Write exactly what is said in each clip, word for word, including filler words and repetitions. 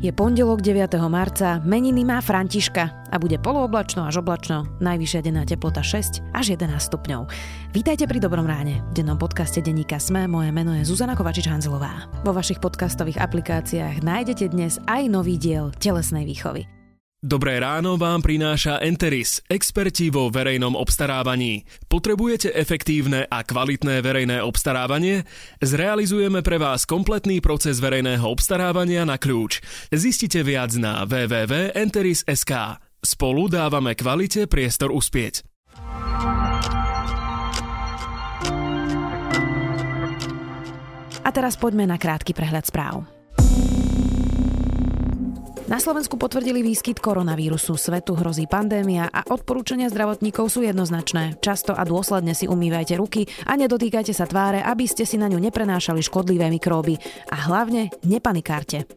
Je pondelok deviateho marca, meniny má Františka a bude polooblačno až oblačno, najvyššia denná teplota šesť až jedenásť stupňov. Vítajte pri Dobrom ráne, v dennom podcaste denníka SME, moje meno je Zuzana Kovačič-Hanzelová. Vo vašich podcastových aplikáciách nájdete dnes aj nový diel telesnej výchovy. Dobré ráno vám prináša Enteris, experti vo verejnom obstarávaní. Potrebujete efektívne a kvalitné verejné obstarávanie? Zrealizujeme pre vás kompletný proces verejného obstarávania na kľúč. Zistite viac na w w w bodka enteris bodka es ká. Spolu dávame kvalite priestor uspieť. A teraz poďme na krátky prehľad správ. Na Slovensku potvrdili výskyt koronavírusu, svetu hrozí pandémia a odporúčania zdravotníkov sú jednoznačné. Často a dôsledne si umývajte ruky a nedotýkajte sa tváre, aby ste si na ňu neprenášali škodlivé mikróby. A hlavne nepanikárte.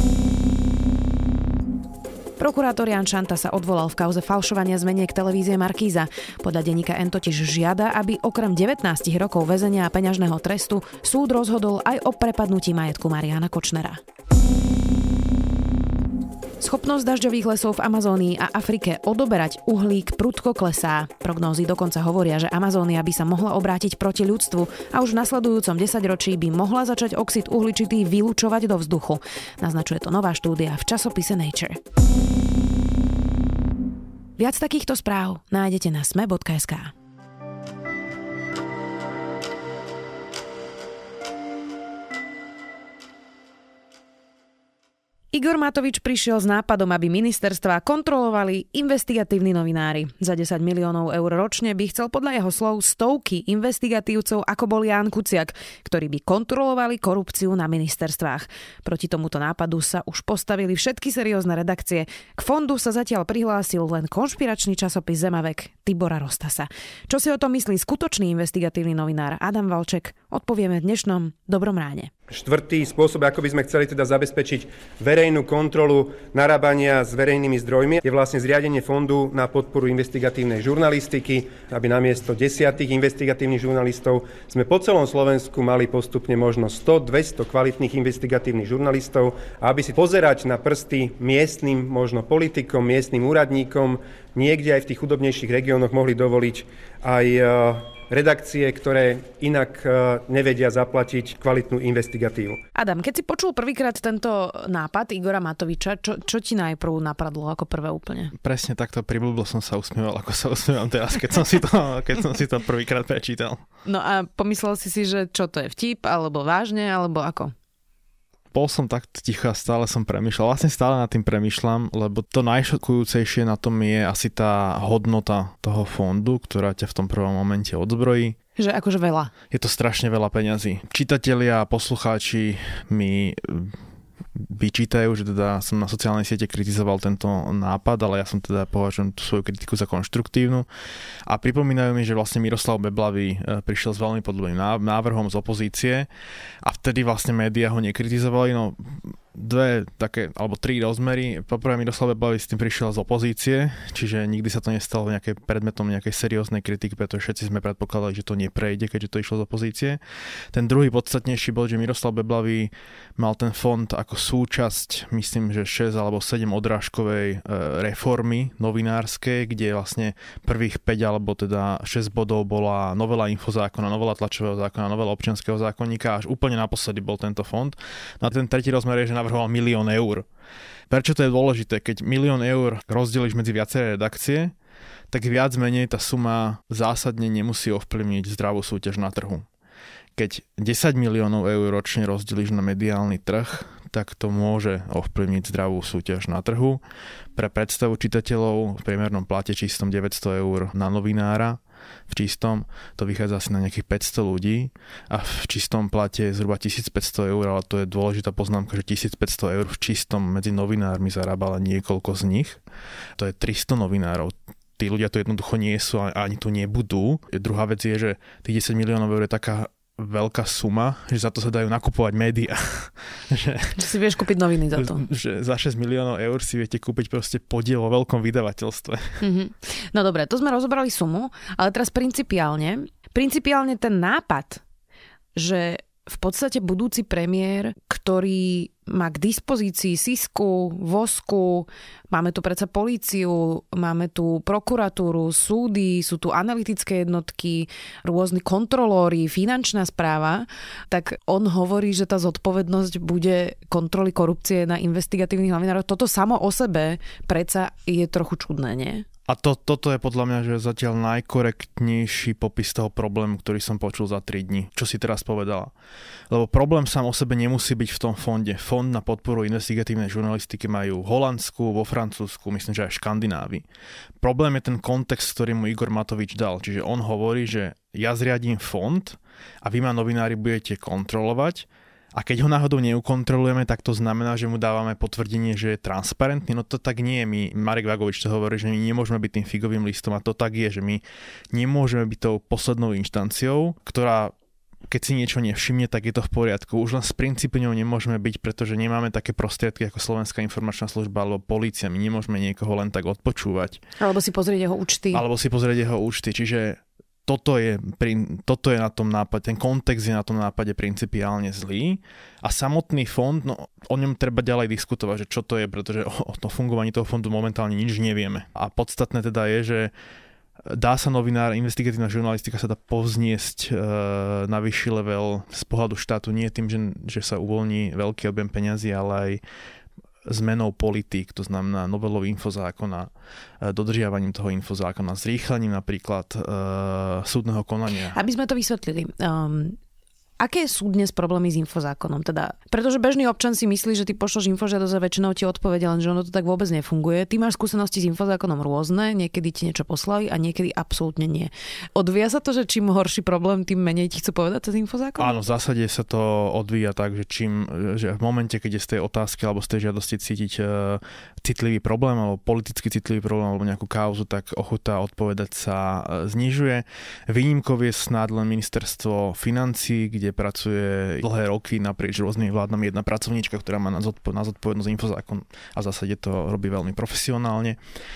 Prokurátor Ján Šanta sa odvolal v kauze falšovania zmeniek televízie Markíza. Podľa denníka N totiž žiada, aby okrem devätnásť rokov väzenia a peňažného trestu súd rozhodol aj o prepadnutí majetku Mariána Kočnera. Schopnosť dažďových lesov v Amazónii a Afrike odoberať uhlík prudko klesá. Prognózy dokonca hovoria, že Amazónia by sa mohla obrátiť proti ľudstvu a už v nasledujúcom desaťročí by mohla začať oxid uhličitý vylučovať do vzduchu. Naznačuje to nová štúdia v časopise Nature. Viac takýchto správ nájdete na sme bodka es ká. Igor Matovič prišiel s nápadom, aby ministerstvá kontrolovali investigatívni novinári. Za desať miliónov eur ročne by chcel podľa jeho slov stovky investigatívcov, ako bol Ján Kuciak, ktorí by kontrolovali korupciu na ministerstvách. Proti tomuto nápadu sa už postavili všetky seriózne redakcie. K fondu sa zatiaľ prihlásil len konšpiračný časopis Zemavek Tibora Rostasa. Čo si o tom myslí skutočný investigatívny novinár Adam Valček, odpovieme v dnešnom Dobrom ráne. Štvrtý spôsob, ako by sme chceli teda zabezpečiť verejnú kontrolu narábania s verejnými zdrojmi, je vlastne zriadenie fondu na podporu investigatívnej žurnalistiky, aby namiesto desiatich investigatívnych žurnalistov sme po celom Slovensku mali postupne možno sto dvesto kvalitných investigatívnych žurnalistov, a aby si pozerať na prsty miestnym možno politikom, miestnym úradníkom, niekde aj v tých chudobnejších regiónoch mohli dovoliť aj redakcie, ktoré inak nevedia zaplatiť kvalitnú investigatívu. Adam, keď si počul prvýkrát tento nápad Igora Matoviča, čo, čo ti najprv napadlo ako prvé úplne? Presne takto priblblo som sa usmieval, ako sa usmievam teraz, keď som si to, keď som si to prvýkrát prečítal. No a pomyslel si si, že čo to je vtip, alebo vážne, alebo ako? Bol som tak ticho a stále som premýšľal. Vlastne stále nad tým premýšľam, lebo to najšokujúcejšie na tom je asi tá hodnota toho fondu, ktorá ťa v tom prvom momente odzbrojí. Že akože veľa. Je to strašne veľa peňazí. Čitatelia a poslucháči mi vyčítajú, že teda som na sociálnej siete kritizoval tento nápad, ale ja som teda považujem tú svoju kritiku za konštruktívnu. A pripomínajú mi, že vlastne Miroslav Beblavý prišiel s veľmi podobným návrhom z opozície a vtedy vlastne médiá ho nekritizovali. No dve také, alebo tri rozmery. Poprvé Miroslav Beblavý s tým prišiel z opozície, čiže nikdy sa to nestalo nejaké predmetom nejakej serióznej kritiky, pretože všetci sme predpokladali, že to neprejde, keďže to išlo z opozície. Ten druhý podstatnejší bol, že Miroslav Beblavý mal ten fond ako súčasť, myslím, že šesť alebo sedem odrážkovej reformy novinárskej, kde vlastne prvých päť alebo teda šesť bodov bola novela infozákona, novela tlačového zákona, novela občianskeho zákonníka, až úplne naposledy bol tento fond. No a ten tretí rozmer je, že navrhoval milión eur. Prečo to je dôležité? Keď milión eur rozdeliš medzi viaceré redakcie, tak viac menej tá suma zásadne nemusí ovplyvniť zdravú súťaž na trhu. Keď desať miliónov eur ročne rozdeliš na mediálny trh, tak to môže ovplyvniť zdravú súťaž na trhu. Pre predstavu čitateľov v priemernom plate čistom deväťsto eur na novinára, v čistom to vychádza asi na nejakých päťsto ľudí a v čistom plate je zhruba tisícpäťsto eur, ale to je dôležitá poznámka, že tisícpäťsto eur v čistom medzi novinármi zarábala niekoľko z nich. To je tristo novinárov. Tí ľudia tu jednoducho nie sú a ani tu nebudú. Druhá vec je, že tých desať miliónov eur je taká veľká suma, že za to sa dajú nakupovať médiá. že, že si vieš kúpiť noviny za to. Že za šesť miliónov eur si viete kúpiť proste podiel vo veľkom vydavateľstve. Mm-hmm. No dobre, to sme rozobrali sumu, ale teraz principiálne, principiálne ten nápad, že v podstate budúci premiér, ktorý má k dispozícii Sisku, Vosku, máme tu predsa políciu, máme tu prokuratúru, súdy, sú tu analytické jednotky, rôzni kontrolóri, finančná správa, tak on hovorí, že tá zodpovednosť bude kontroly korupcie na investigatívnych novinároch. Toto samo o sebe predsa je trochu čudné, nie? A to, toto je podľa mňa, že zatiaľ najkorektnejší popis toho problému, ktorý som počul za tri dni. Čo si teraz povedala. Lebo problém sám o sebe nemusí byť v tom fonde. Fond na podporu investigatívnej žurnalistiky majú v Holandsku, vo Francúzsku, myslím, že aj v Škandinávii. Problém je ten kontext, ktorý mu Igor Matovič dal. Čiže on hovorí, že ja zriadím fond a vy ma novinári budete kontrolovať. A keď ho náhodou neukontrolujeme, tak to znamená, že mu dávame potvrdenie, že je transparentný. No to tak nie je. My, Marek Vagovič to hovorí, že my nemôžeme byť tým figovým listom a to tak je, že my nemôžeme byť tou poslednou inštanciou, ktorá keď si niečo nevšimne, tak je to v poriadku. Už len z princípu ňou nemôžeme byť, pretože nemáme také prostriedky ako Slovenská informačná služba alebo polícia. My nemôžeme niekoho len tak odpočúvať. Alebo si pozrieť jeho účty. Alebo si pozrieť jeho účty. Čiže Toto je, toto je na tom nápade, ten kontext je na tom nápade principiálne zlý a samotný fond, no o ňom treba ďalej diskutovať, že čo to je, pretože o, o tom fungovaní toho fondu momentálne nič nevieme. A podstatné teda je, že dá sa novinár, investigatívna žurnalistika sa dá povzniesť e, na vyšší level z pohľadu štátu, nie tým, že, že sa uvoľní veľký objem peňazí, ale aj zmenou politík, to znamená novelou infozákona, dodržiavaním toho infozákona, zrýchlením napríklad e, súdneho konania. Aby sme to vysvetlili, um, aké sú dnes problémy s infozákonom? Teda, pretože bežný občan si myslí, že ty pošleš infožiadosť a väčšinou ti odpovedia, lenže ono to tak vôbec nefunguje. Ty máš skúsenosti s infozákonom rôzne, niekedy ti niečo poslali a niekedy absolútne nie. Odvíja sa to, že čím horší problém, tým menej ti chcú povedať cez infozákon? Áno, v zásade sa to odvíja tak, že čím, že v momente, keď je z tej otázky alebo z tej žiadosti cítiť uh, citlivý problém alebo politicky citlivý problém alebo nejakú kauzu, tak ochota odpovedať sa uh, znižuje. Výnimkov je snáď len ministerstvo financií, kde pracuje dlhé roky naprieč rôznymi vládami jedna pracovníčka, ktorá má na, zodpo- na zodpovednosť infozákon a v zásade to robí veľmi profesionálne.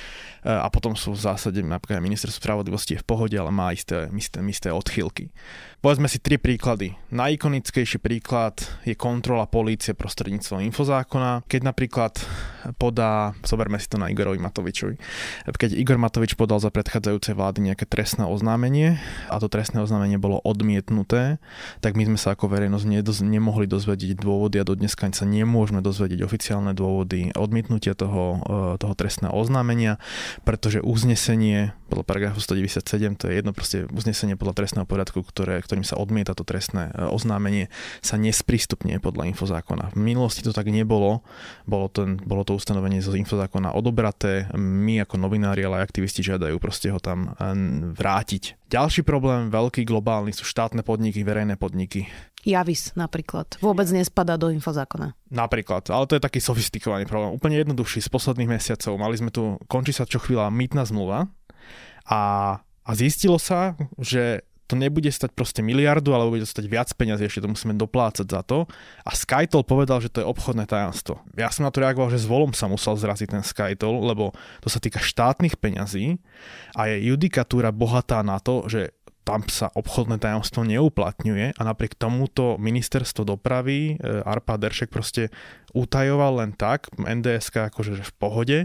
A potom sú v zásade napríklad ministerstvo spravodlivosti je v pohode, ale má isté, isté, isté odchýlky. Povedzme si tri príklady. Najikonickejší príklad je kontrola polície prostredníctvom infozákona. Keď napríklad podá, zoberme si to na Igorovi Matovičovi, keď Igor Matovič podal za predchádzajúcej vlády nejaké trestné oznámenie a to trestné oznámenie bolo odmietnuté, tak my sme sa ako verejnosť nedoz, nemohli dozvedieť dôvody a do dneska sa nemôžeme dozvedieť oficiálne dôvody odmietnutia toho, toho trestného oznámenia, pretože uznesenie podľa paragrafu stodeväťdesiatsedem, to je jedno proste uznesenie podľa trestného poriadku, ktoré, ktorým sa odmieta to trestné oznámenie, sa nesprístupňuje podľa infozákona. V minulosti to tak nebolo, bolo to, bolo to ustanovenie zo infozákona odobraté, my ako novinári, ale aj aktivisti žiadajú proste ho tam vrátiť. Ďalší problém, veľký globálny, sú štátne podniky, verejné podniky. Javis napríklad. Vôbec nespadá do infozákona. Napríklad, ale to je taký sofistikovaný problém. Úplne jednoduchší z posledných mesiacov. Mali sme tu, končí sa čo chvíľa mýtna zmluva a, a zistilo sa, že to nebude stať proste miliardu, ale bude stať viac peňazí, ešte to musíme doplácať za to. A SkyToll povedal, že to je obchodné tajomstvo. Ja som na to reagoval, že s volom sa musel zraziť ten SkyToll, lebo to sa týka štátnych peňazí a je judikatúra bohatá na to, že tam sa obchodné tajomstvo neuplatňuje a napriek tomuto ministerstvo dopravy Arpad Deršek proste utajoval len tak, en dé es ká akože v pohode.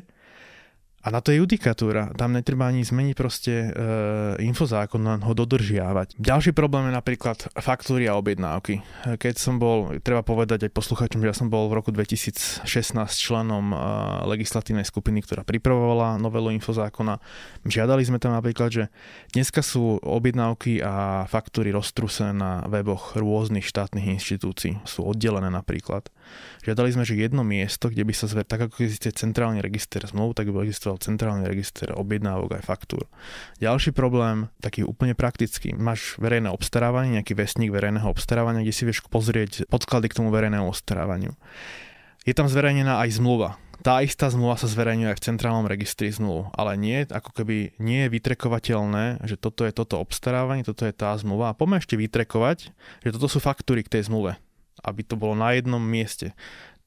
A na to je judikatúra. Tam netreba ani zmeniť proste e, infozákon, len ho dodržiavať. Ďalší problém je napríklad faktúry a objednávky. Keď som bol, treba povedať aj poslucháčom, že ja som bol v roku dvetisícšestnásť členom e, legislatívnej skupiny, ktorá pripravovala novelu infozákona. Žiadali sme tam napríklad, že dneska sú objednávky a faktúry roztrúsené na weboch rôznych štátnych inštitúcií. Sú oddelené napríklad. Žiadali sme, že jedno miesto, kde by sa zver, tak ako existuje centrálny register zmluv, tak by existoval centrálny register objednávok aj faktúr. Ďalší problém, taký úplne praktický. Máš verejné obstarávanie, nejaký vestník verejného obstarávania, kde si vieš pozrieť podklady k tomu verejnému obstarávaniu. Je tam zverejnená aj zmluva. Tá istá zmluva sa zverejňuje aj v centrálnom registri zmluv, ale nie, ako keby nie je vytrekovateľné, že toto je toto obstarávanie, toto je tá zmluva. A poďme ešte vytrekovať, že toto sú faktúry k tej zmluve, aby to bolo na jednom mieste.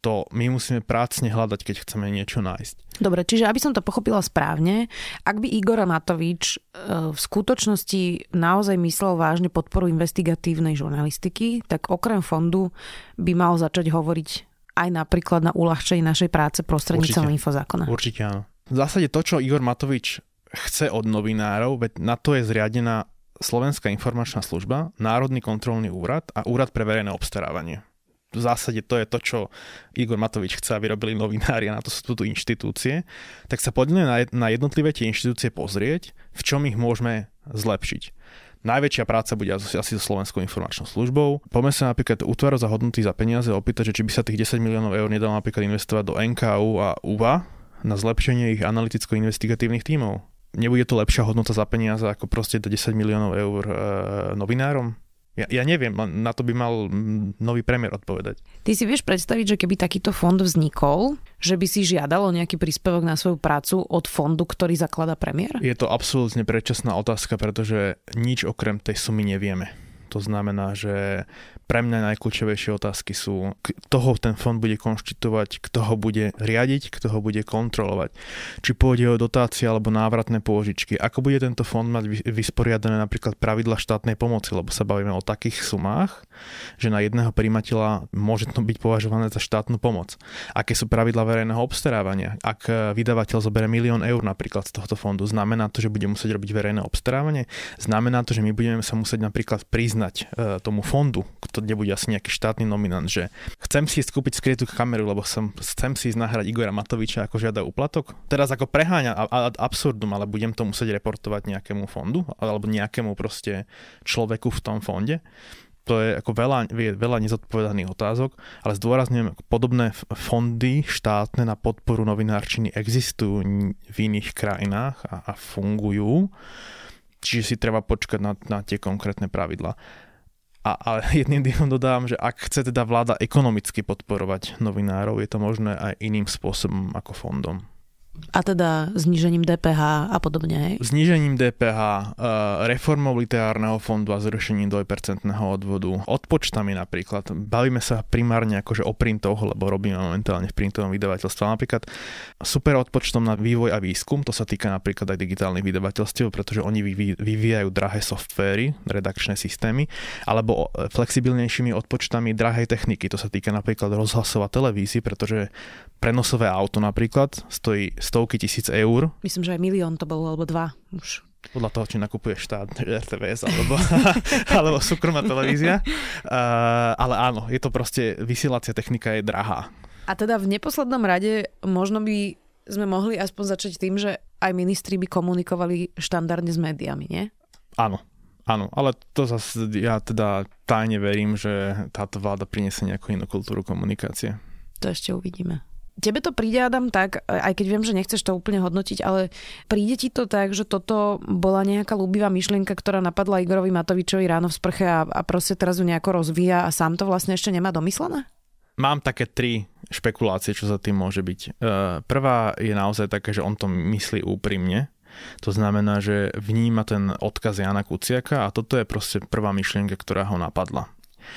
to my musíme prácne hľadať, keď chceme niečo nájsť. Dobre, čiže aby som to pochopila správne, ak by Igor Matovič v skutočnosti naozaj myslel vážne podporu investigatívnej žurnalistiky, tak okrem fondu by mal začať hovoriť aj napríklad na uľahčení našej práce prostredníctvom infozákona. Určite áno. V zásade to, čo Igor Matovič chce od novinárov, veď na to je zriadená Slovenská informačná služba, Národný kontrolný úrad a Úrad pre verejné obstarávanie. V zásade to je to, čo Igor Matovič chce, aby robili novinári, a na to sú tu inštitúcie. Tak sa poďme na jednotlivé tie inštitúcie pozrieť, v čom ich môžeme zlepšiť. Najväčšia práca bude asi so Slovenskou informačnou službou. Poďme sa napríklad útvaru za hodnoty za peniaze opýtať, že či by sa tých desať miliónov eur nedalo napríklad investovať do en ká ú a ú vé á na zlepšenie ich analyticko-investigatívnych tímov. Nebude to lepšia hodnota za peniaze ako proste do desať miliónov eur e, novinárom? Ja, ja neviem, na to by mal nový premiér odpovedať. Ty si vieš predstaviť, že keby takýto fond vznikol, že by si žiadalo nejaký príspevok na svoju prácu od fondu, ktorý zakladá premiér? Je to absolútne predčasná otázka, pretože nič okrem tej sumy nevieme. To znamená, že pre mňa najkľúčovejšie otázky sú, kto ho ten fond bude konštitovať, kto ho bude riadiť, kto ho bude kontrolovať. Či pôjde o dotácie alebo návratné pôžičky. Ako bude tento fond mať vysporiadané napríklad pravidla štátnej pomoci, lebo sa bavíme o takých sumách, že na jedného prijímateľa môže to byť považované za štátnu pomoc. Aké sú pravidla verejného obstarávania? Ak vydavateľ zoberie milión eur napríklad z tohto fondu, znamená to, že bude musieť robiť verejné obstarávanie? Znamená to, že my budeme sa musieť napríklad priznať tomu fondu, to nebude asi nejaký štátny nominant, že chcem si skúpiť skrytú kameru, lebo som, chcem si nahrať Igora Matoviča, ako žiada úplatok. Teraz ako preháňa ad absurdum, ale budem to musieť reportovať nejakému fondu alebo nejakému proste človeku v tom fonde. To je ako veľa, veľa nezodpovedaných otázok, ale zdôrazňujem, podobné fondy štátne na podporu novinárčiny existujú v iných krajinách a, a fungujú. Čiže si treba počkať na, na tie konkrétne pravidlá. A, ale jedným dýchom dodám, že ak chce teda vláda ekonomicky podporovať novinárov, je to možné aj iným spôsobom ako fondom. A teda znížením dé pé há a podobne, hej? Znížením dé pé há, reformou literárneho fondu a zrušením dvojpercentného odvodu, odpočtami napríklad. Bavíme sa primárne akože o printoch, lebo robíme momentálne v printovom vydavateľstve. Napríklad super odpočtom na vývoj a výskum, to sa týka napríklad aj digitálnych vydavateľstiev, pretože oni vyvíjajú drahé softvéry, redakčné systémy, alebo flexibilnejšími odpočtami drahej techniky. To sa týka napríklad rozhlasov a televízií, pretože prenosové auto napríklad stojí stovky tisíc eur. Myslím, že aj milión to bolo, alebo dva už. Podľa toho, či nakupuje štát, er té vé es alebo, alebo súkromná televízia. Uh, ale áno, je to proste, vysielacia technika je drahá. A teda v neposlednom rade možno by sme mohli aspoň začať tým, že aj ministri by komunikovali štandardne s médiami, nie? Áno. Áno, ale to zase ja teda tajne verím, že táto vláda priniesie nejakú inú kultúru komunikácie. To ešte uvidíme. Tebe to príde, Adam, tak, aj keď viem, že nechceš to úplne hodnotiť, ale príde ti to tak, že toto bola nejaká ľúbivá myšlienka, ktorá napadla Igorovi Matovičovi ráno v sprche a, a proste teraz ju nejako rozvíja a sám to vlastne ešte nemá domyslené? Mám také tri špekulácie, čo za tým môže byť. Prvá je naozaj taká, že on to myslí úprimne. To znamená, že vníma ten odkaz Jana Kuciaka a toto je proste prvá myšlienka, ktorá ho napadla.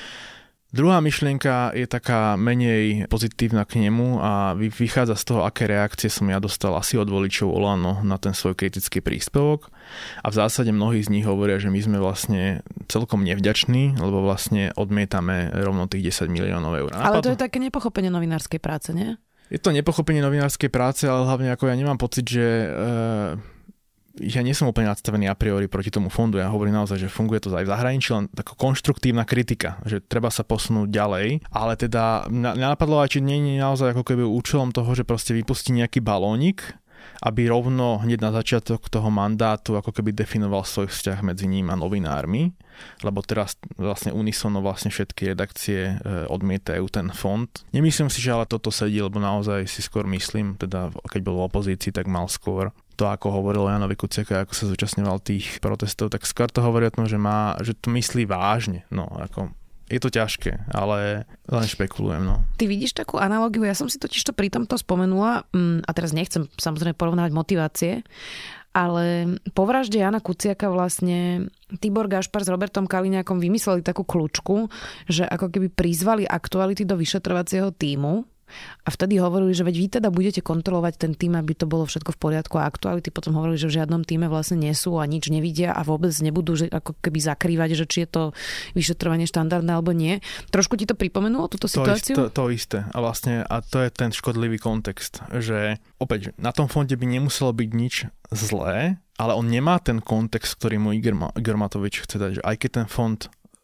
Druhá myšlienka je taká menej pozitívna k nemu a vychádza z toho, aké reakcie som ja dostal asi od voličov Olano na ten svoj kritický príspevok. A v zásade mnohí z nich hovoria, že my sme vlastne celkom nevďační, lebo vlastne odmietame rovno tých desať miliónov eur. Ale to je také nepochopenie novinárskej práce, nie? Je to nepochopenie novinárskej práce, ale hlavne ako ja nemám pocit, že... E- ja nie som úplne nadstavený a priori proti tomu fondu. Ja hovorím naozaj, že funguje to aj v zahraničí, len taká konštruktívna kritika, že treba sa posunúť ďalej. Ale teda mňa napadlo aj, či nie je naozaj ako keby účelom toho, že proste vypustí nejaký balónik, aby rovno hneď na začiatok toho mandátu ako keby definoval svoj vzťah medzi ním a novinármi, lebo teraz vlastne unisono vlastne všetky redakcie odmietajú ten fond. Nemyslím si, že ale toto sedí, lebo naozaj si skôr myslím, teda keď bol v opozícii, tak mal skôr to, ako hovoril Janovi Kuciaka, ako sa zúčastňoval tých protestov, tak skôr to hovorí o tom, že, má, že to myslí vážne. No, ako, je to ťažké, ale len špekulujem. No. Ty vidíš takú analogiu? Ja som si totiž to pri tomto spomenula, a teraz nechcem samozrejme porovnávať motivácie, ale po vražde Jana Kuciaka vlastne Tibor Gašpar s Robertom Kaliňákom vymysleli takú kľúčku, že ako keby prizvali aktuality do vyšetrovacieho tímu A vtedy hovorili, že veď vy teda budete kontrolovať ten tým, aby to bolo všetko v poriadku a aktuality. Potom hovorili, že v žiadnom týme vlastne nie sú a nič nevidia a vôbec nebudú že ako keby zakrývať, že či je to vyšetrovanie štandardné alebo nie. Trošku ti to pripomenulo túto situáciu? To, to, to isté. A vlastne a to je ten škodlivý kontext, že opäť na tom fonde by nemuselo byť nič zlé, ale on nemá ten kontext, ktorý mu Igor, Igor Matovič chce dať, že aj keď ten fond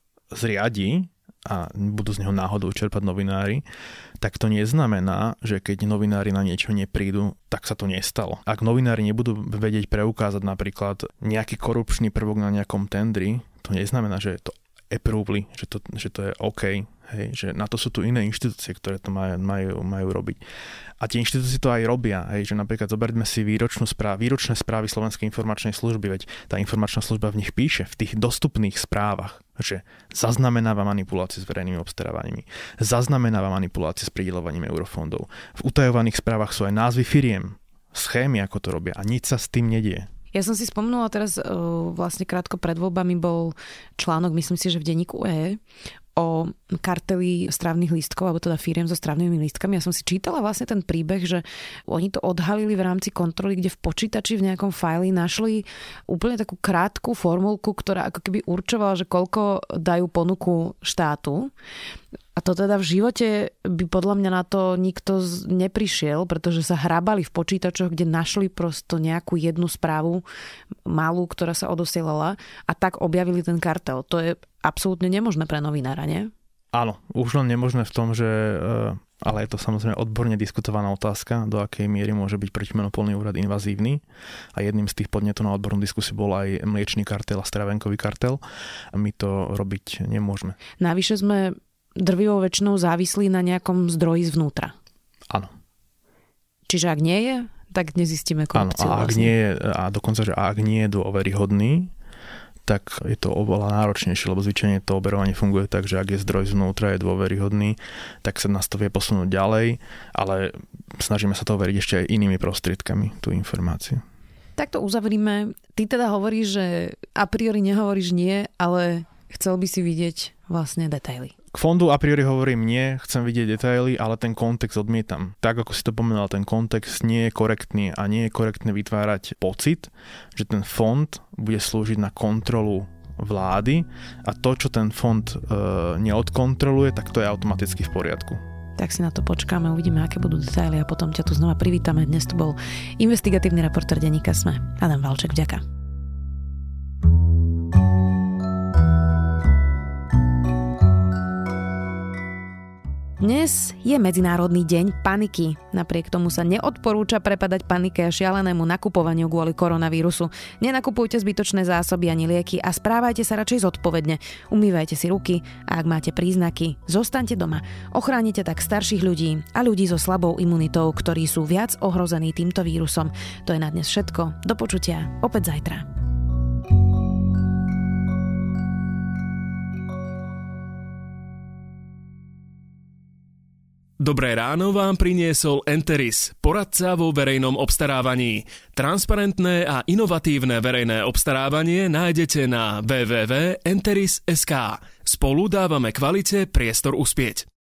zriadí a budú z neho náhodou čerpať novinári, tak to neznamená, že keď novinári na niečo neprídu, tak sa to nestalo. Ak novinári nebudú vedieť preukázať napríklad nejaký korupčný prvok na nejakom tendri, to neznamená, že je to approvely, že to, že to je OK. Hej, že na to sú tu iné inštitúcie, ktoré to majú, majú, majú robiť. A tie inštitúcie to aj robia. Hej, že napríklad zoberme si výročnú správ, výročné správy Slovenskej informačnej služby, veď tá informačná služba v nich píše, v tých dostupných správach, že zaznamenáva manipulácie s verejnými obstarávaniami, zaznamenáva manipulácie s prideľovaním eurofondov. V utajovaných správach sú aj názvy firiem, schémy, ako to robia a nič sa s tým nedieje. Ja som si spomenula teraz, vlastne krátko pred voľbami bol článok, myslím si, že v denníku E, o karteli strávnych lístkov, alebo teda firiem so strávnymi lístkami. Ja som si čítala vlastne ten príbeh, že oni to odhalili v rámci kontroly, kde v počítači v nejakom fajli našli úplne takú krátku formulku, ktorá ako keby určovala, že koľko dajú ponuku štátu. A to teda v živote by podľa mňa na to nikto neprišiel, pretože sa hrabali v počítačoch, kde našli prosto nejakú jednu správu malú, ktorá sa odosielala a tak objavili ten kartel. To je absolútne nemožné pre novinára, nie? Áno, už len nemožné v tom, že ale je to samozrejme odborne diskutovaná otázka, do akej miery môže byť protimonopolný úrad invazívny. A jedným z tých podnetov na odbornú diskusiu bol aj mliečny kartel a stravenkový kartel. A my to robiť nemôžeme. Navyše sme drvivou väčšinou závislí na nejakom zdroji zvnútra. Áno. Čiže ak nie je, tak nezistíme korupciu. Áno, a, ak vlastne. nie je, a dokonca, že ak nie je dôveryhodný, tak je to oveľa náročnejšie, lebo zvyčajne to overovanie funguje tak, že ak je zdroj zvnútra, je dôveryhodný, tak sa nás to vie posunúť ďalej, ale snažíme sa to overiť ešte aj inými prostriedkami, tú informáciu. Tak to uzavrime. Ty teda hovoríš, že a priori nehovoríš nie, ale chcel by si vidieť vlastne detaily. K fondu a priori hovorím nie, chcem vidieť detaily, ale ten kontext odmietam. Tak, ako si to pomenoval, ten kontext nie je korektný a nie je korektné vytvárať pocit, že ten fond bude slúžiť na kontrolu vlády a to, čo ten fond e, neodkontroluje, tak to je automaticky v poriadku. Tak si na to počkáme, uvidíme, aké budú detaily a potom ťa tu znova privítame. Dnes tu bol investigatívny reportér denníka SME Adam Valček, vďaka. Dnes je Medzinárodný deň paniky. Napriek tomu sa neodporúča prepadať panike a šialenému nakupovaniu kvôli koronavírusu. Nenakupujte zbytočné zásoby ani lieky a správajte sa radšej zodpovedne. Umývajte si ruky a ak máte príznaky, zostaňte doma. Ochránite tak starších ľudí a ľudí so slabou imunitou, ktorí sú viac ohrození týmto vírusom. To je na dnes všetko. Do počutia opäť zajtra. Dobré ráno vám priniesol Enteris, poradca vo verejnom obstarávaní. Transparentné a inovatívne verejné obstarávanie nájdete na w w w bodka enteris bodka es ká. Spolu dávame kvalite priestor uspieť.